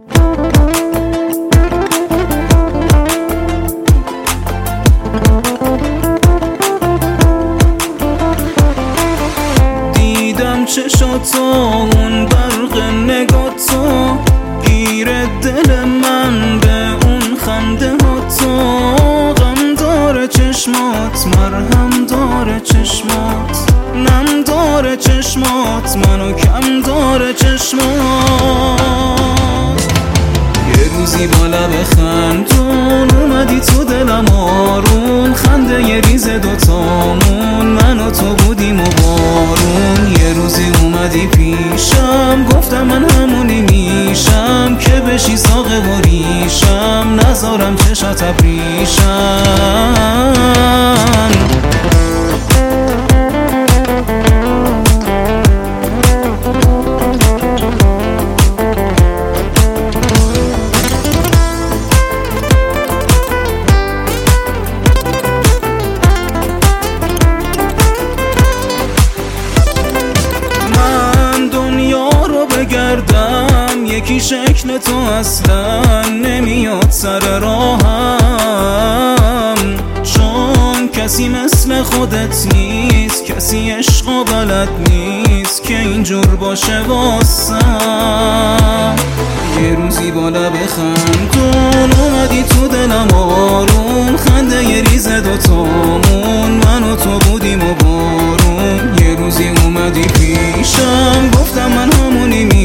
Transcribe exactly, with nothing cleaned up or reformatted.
دیدم چشاتو، اون برق نگاتو، گیر دل من به اون خنده ها تو. غم داره چشمات، مرهم داره چشمات، نم داره چشمات، منو کم داره چشمات. یه روزی با لب خندون اومدی تو دلم آروم، خنده یه ریز دوتامون، من و تو بودیم و بارون. یه روزی اومدی پیشم، گفتم من همونی میشم که بشی ساقه و ریشم، نذارم چشات ابریشم. بگردم یکی شکل تو اصلا نمیاد سر راهم، چون کسی مثل خودت نیست، کسی عشق و بلد نیست که اینجور باشه واسم. یه روزی با لب خندون اومدی تو دلم آروم، خنده یه ریز دوتامون، من و تو بودیم و بارون. یه روزی اومدی پیشم، گفتم من همونی